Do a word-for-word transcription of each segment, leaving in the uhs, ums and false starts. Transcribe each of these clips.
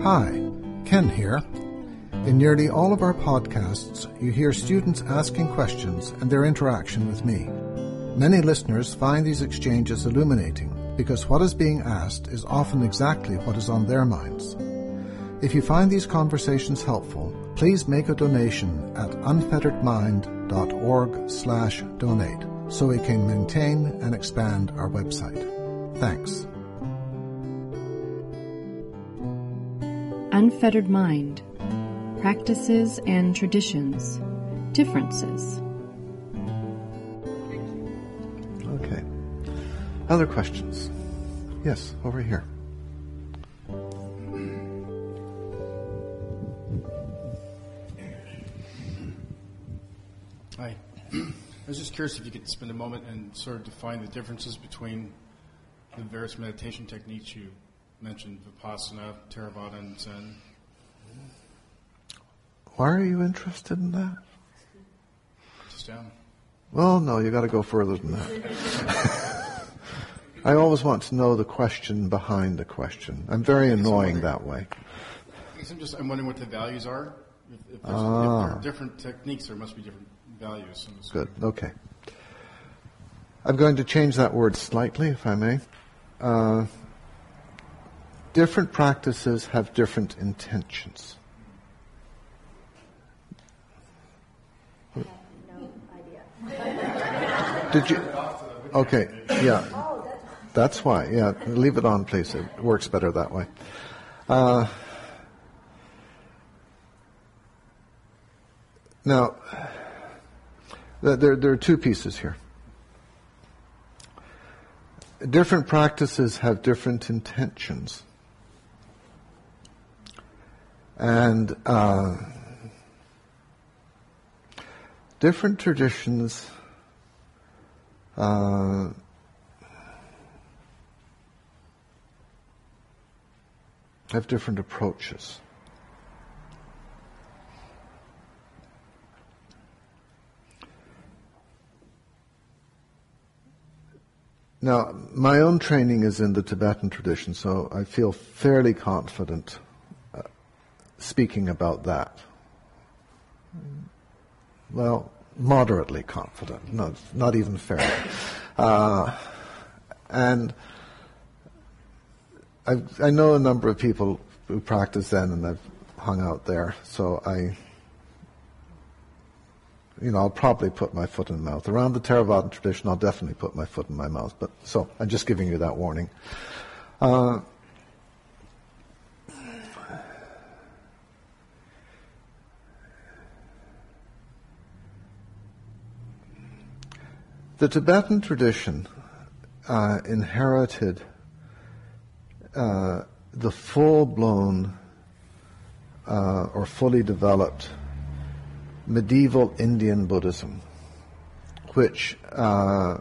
Hi, Ken here. In nearly all of our podcasts, you hear students asking questions and their interaction with me. Many listeners find these exchanges illuminating because what is being asked is often exactly what is on their minds. If you find these conversations helpful, please make a donation at unfetteredmind.org slash donate so we can maintain and expand our website. Thanks. Unfettered Mind. Practices and Traditions. Differences. Okay. Other questions? Yes, over here. Hi. I was just curious if you could spend a moment and sort of define the differences between the various meditation techniques you mentioned, Vipassana, Theravada, and Zen. Why are you interested in that? Just down. Well, no, you got to go further than that. I always want to know the question behind the question. I'm very annoying that way. I guess I'm just I'm wondering what the values are. If, if, there's, Ah. if there are different techniques, there must be different values. Good. Okay. I'm going to change that word slightly, if I may. Uh, different practices have different intentions. I have no idea. Did you? Okay. Yeah. That's why. Yeah. Leave it on, please. It works better that way. Uh, now, there, there are two pieces here. Different practices have different intentions. And uh, different traditions uh, have different approaches. Now, my own training is in the Tibetan tradition, so I feel fairly confident uh, speaking about that. Well, moderately confident, not, not even fairly. Uh, and I, I know a number of people who practice Zen, and I've hung out there, so I... You know, I'll probably put my foot in the mouth. Around the Theravada tradition, I'll definitely put my foot in my mouth. But so, I'm just giving you that warning. Uh, the Tibetan tradition uh, inherited uh, the full-blown uh, or fully developed medieval Indian Buddhism, which uh,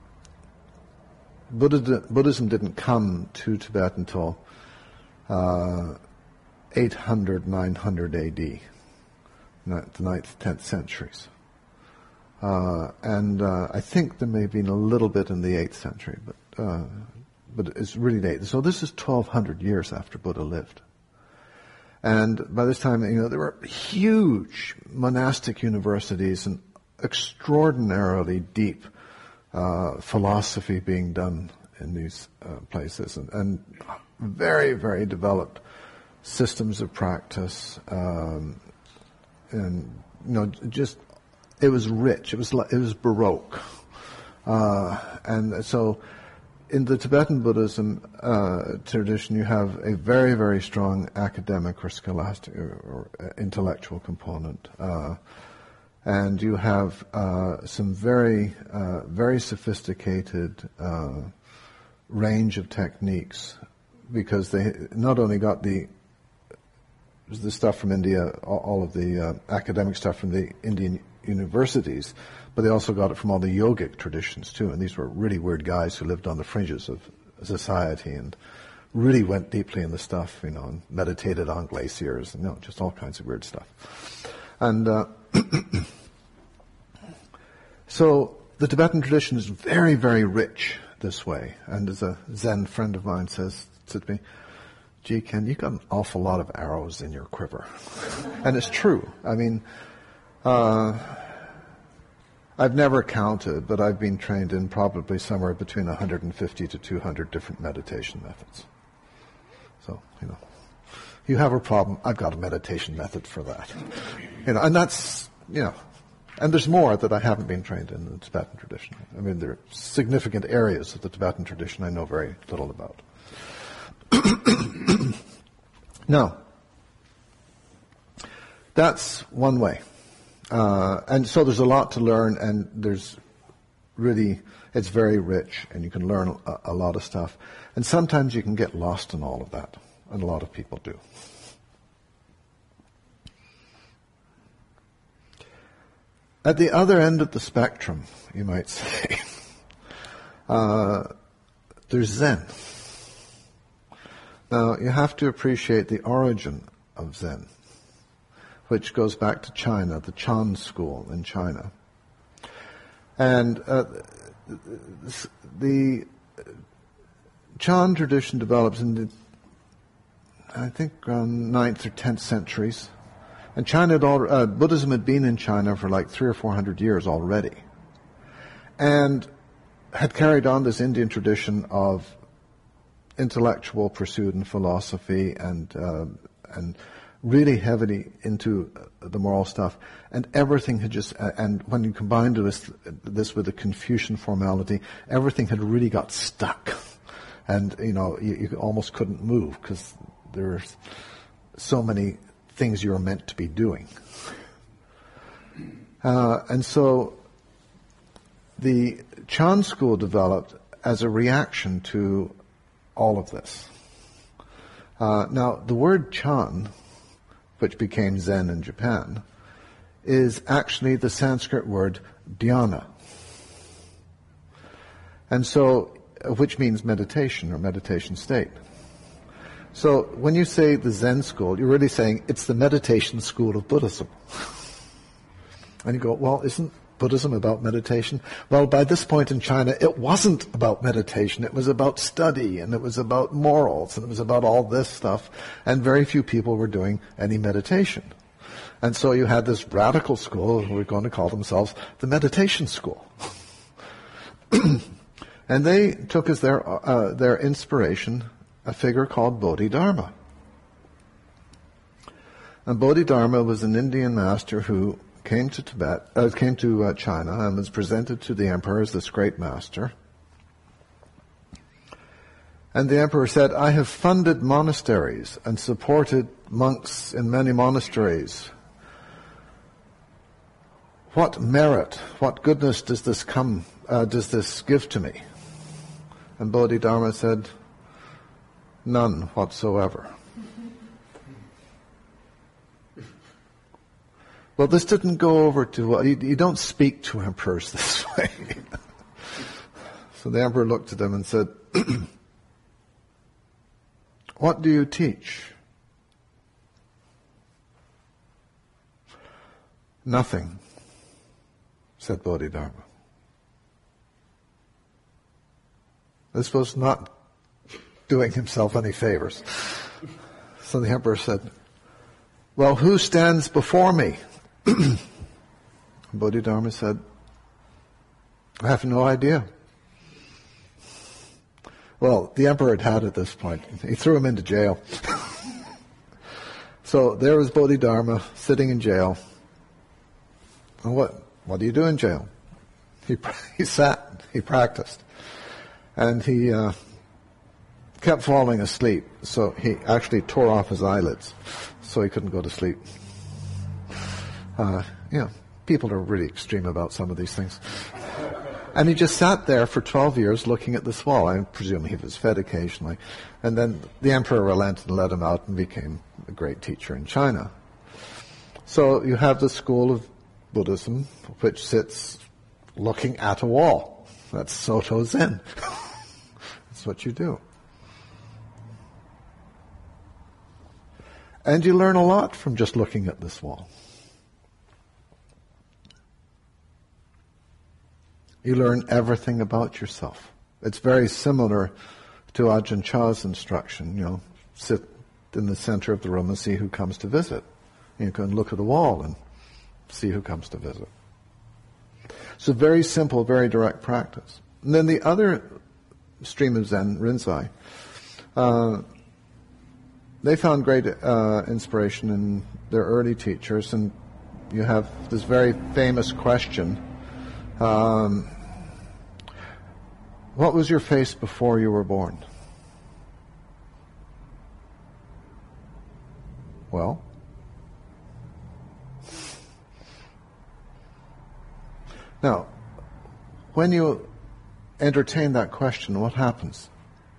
Buddha, Buddhism didn't come to Tibet until uh, eight hundred, nine hundred A D, the ninth, tenth centuries. Uh, and uh, I think there may have been a little bit in the eighth century, but uh, but it's really late. So this is twelve hundred years after Buddha lived. And by this time, you know, there were huge monastic universities and extraordinarily deep uh, philosophy being done in these uh, places, and, and very, very developed systems of practice. Um, and you know, just it was rich. It was it was Baroque, uh, and so. In the Tibetan Buddhism uh, tradition, you have a very, very strong academic or scholastic or, or intellectual component, uh, and you have uh, some very, uh, very sophisticated uh, range of techniques, because they not only got the the stuff from India, all of the uh, academic stuff from the Indian universities, but they also got it from all the yogic traditions too. And these were really weird guys who lived on the fringes of society and really went deeply in the stuff, you know, and meditated on glaciers and, you know, just all kinds of weird stuff. And uh, so the Tibetan tradition is very, very rich this way. And as a Zen friend of mine says to me, gee, Ken, you've got an awful lot of arrows in your quiver. And it's true. I mean, uh, I've never counted, but I've been trained in probably somewhere between one hundred fifty to two hundred different meditation methods. So, you know, you have a problem, I've got a meditation method for that. You know, and that's, you know, and there's more that I haven't been trained in the Tibetan tradition. I mean, there are significant areas of the Tibetan tradition I know very little about. Now, that's one way. Uh, and so there's a lot to learn, and there's really, it's very rich, and you can learn a, a lot of stuff. And sometimes you can get lost in all of that, and a lot of people do. At the other end of the spectrum, you might say, uh, there's Zen. Now, you have to appreciate the origin of Zen, which goes back to China, the Chan school in China. And uh, the Chan tradition develops in the, I think, around ninth or tenth centuries. And China had al- uh, Buddhism had been in China for like three or four hundred years already, and had carried on this Indian tradition of intellectual pursuit and philosophy, and uh, and really heavily into the moral stuff. And everything had just, uh, and when you combined this, this with the Confucian formality, everything had really got stuck. And, you know, you, you almost couldn't move because there's so many things you were meant to be doing. Uh, and so the Chan school developed as a reaction to all of this. Uh, now, the word Chan, which became Zen in Japan, is actually the Sanskrit word dhyana. And so, which means meditation or meditation state. So when you say the Zen school, you're really saying it's the meditation school of Buddhism. And you go, well, isn't Buddhism about meditation? Well, by this point in China, it wasn't about meditation. It was about study, and it was about morals, and it was about all this stuff. And very few people were doing any meditation. And so you had this radical school, who were going to call themselves the meditation school. And they took as their uh, their inspiration a figure called Bodhidharma. And Bodhidharma was an Indian master who came to Tibet, uh, came to uh, China, and was presented to the emperor as this great master. And the emperor said, "I have funded monasteries and supported monks in many monasteries. What merit, what goodness does this come, uh, does this give to me?" And Bodhidharma said, "None whatsoever." Well, this didn't go over too well. You, you don't speak to emperors this way. So the emperor looked at him and said, "What do you teach?" "Nothing," said Bodhidharma. This was not doing himself any favors. So the emperor said, "Well, who stands before me?" Bodhidharma said, "I have no idea." Well, the emperor had had at this point. He threw him into jail. So there was Bodhidharma sitting in jail. And what, what do you do in jail? He, he sat, he practiced. And he uh, kept falling asleep. So he actually tore off his eyelids so he couldn't go to sleep. Uh, you know, people are really extreme about some of these things. And he just sat there for twelve years looking at this wall. I presume he was fed occasionally. And then the emperor relented and let him out and became a great teacher in China. So you have the school of Buddhism which sits looking at a wall. That's Soto Zen. That's what you do. And you learn a lot from just looking at this wall. You learn everything about yourself. It's very similar to Ajahn Chah's instruction, you know, sit in the center of the room and see who comes to visit. You can look at the wall and see who comes to visit. So very simple, very direct practice. And then the other stream of Zen, Rinzai, uh, they found great uh, inspiration in their early teachers, and you have this very famous question, um, what was your face before you were born? Well, now, when you entertain that question, what happens?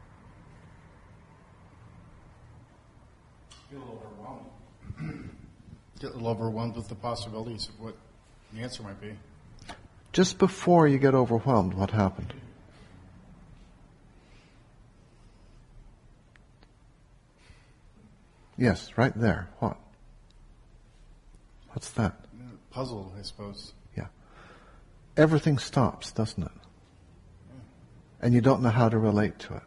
Get a little overwhelmed. Get a little overwhelmed with the possibilities of what the answer might be. Just before you get overwhelmed, what happened? Yes, right there. What? What's that? Puzzled, I suppose. Yeah. Everything stops, doesn't it? And you don't know how to relate to it.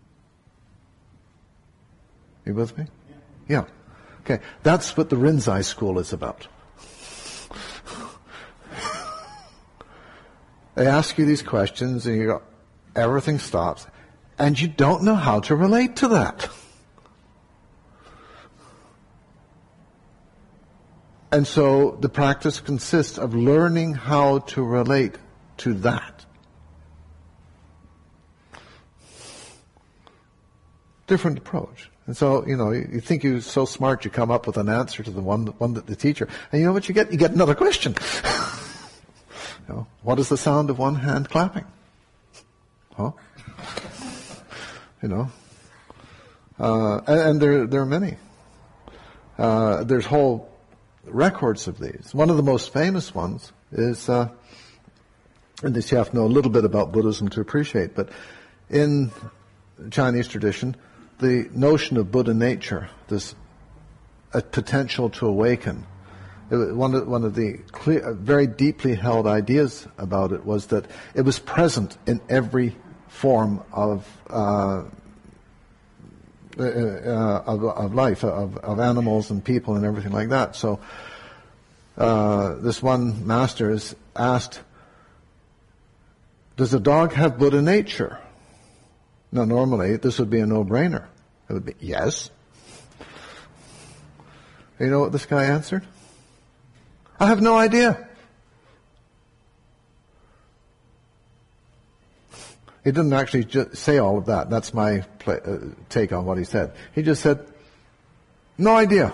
You with me? Yeah. Okay. That's what the Rinzai school is about. They ask you these questions and you go, everything stops. And you don't know how to relate to that. And so the practice consists of learning how to relate to that. Different approach. And so, you know, you think you're so smart you come up with an answer to the one, one that the teacher, and you know what you get? You get another question. You know, what is the sound of one hand clapping? Huh? You know? Uh, and, and there, there are many. Uh, there's whole records of these. One of the most famous ones is, uh, and this you have to know a little bit about Buddhism to appreciate, but in Chinese tradition, the notion of Buddha nature, this a potential to awaken, it was one of, one of the clear, very deeply held ideas about it was that it was present in every form of uh, Uh, uh, of, of life, of, of animals and people and everything like that. So uh, this one master is asked, does a dog have Buddha nature? Now normally this would be a no-brainer. It would be, yes. You know what this guy answered? I have no idea. He didn't actually just say all of that. That's my play, uh, take on what he said. He just said, no idea.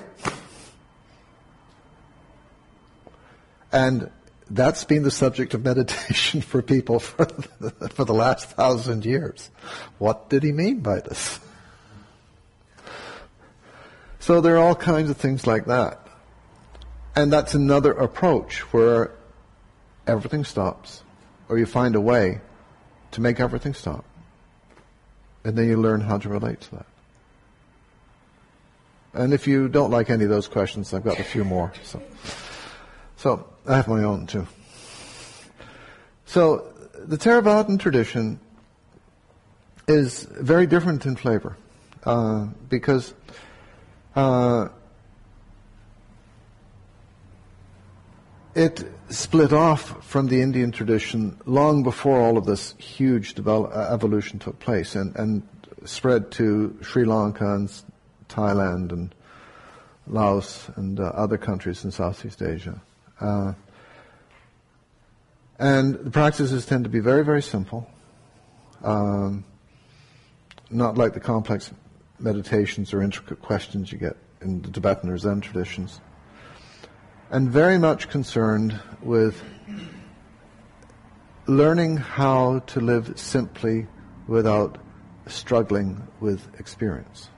And that's been the subject of meditation for people for the, for the last thousand years. What did he mean by this? So there are all kinds of things like that. And that's another approach where everything stops, or you find a way to make everything stop. And then you learn how to relate to that. And if you don't like any of those questions, I've got a few more. So, so I have my own too. So the Theravadan tradition is very different in flavor uh, because uh, it split off from the Indian tradition long before all of this huge develop, uh, evolution took place, and, and spread to Sri Lanka and Thailand and Laos and uh, other countries in Southeast Asia. Uh, and the practices tend to be very, very simple, um, not like the complex meditations or intricate questions you get in the Tibetan or Zen traditions. And very much concerned with learning how to live simply without struggling with experience.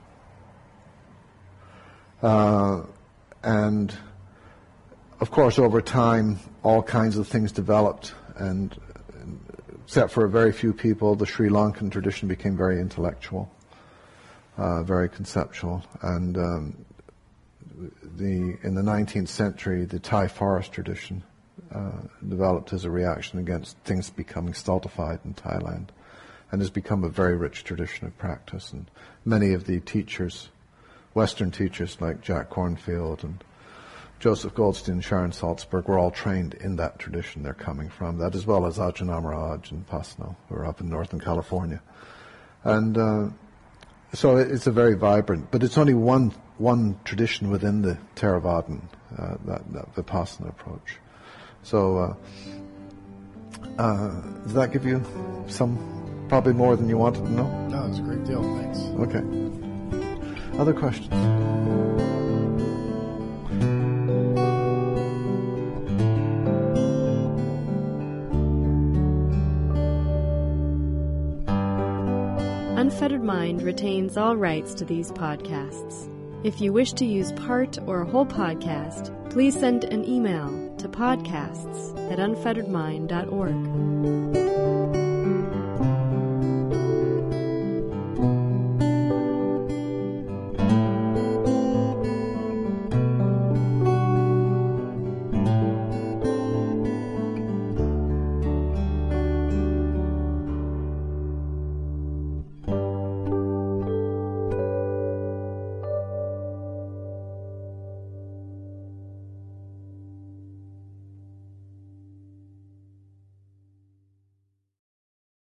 Uh, and of course, over time, all kinds of things developed, and except for a very few people, the Sri Lankan tradition became very intellectual, uh, very conceptual, and um, The, in the nineteenth century, the Thai forest tradition uh, developed as a reaction against things becoming stultified in Thailand, and has become a very rich tradition of practice. And many of the teachers Western teachers like Jack Kornfield and Joseph Goldstein, Sharon Salzberg were all trained in that tradition they're coming from, that as well as Ajahn Amara and Pasno, who are up in Northern California. And uh, so it's a very vibrant, but it's only one one tradition within the Theravadan, uh, that, that Vipassana approach. So uh, uh, does that give you some, probably more than you wanted to know? No, it's a great deal. Thanks. Okay. Other questions? Unfettered Mind retains all rights to these podcasts. If you wish to use part or a whole podcast, please send an email to podcasts at unfettered mind dot org.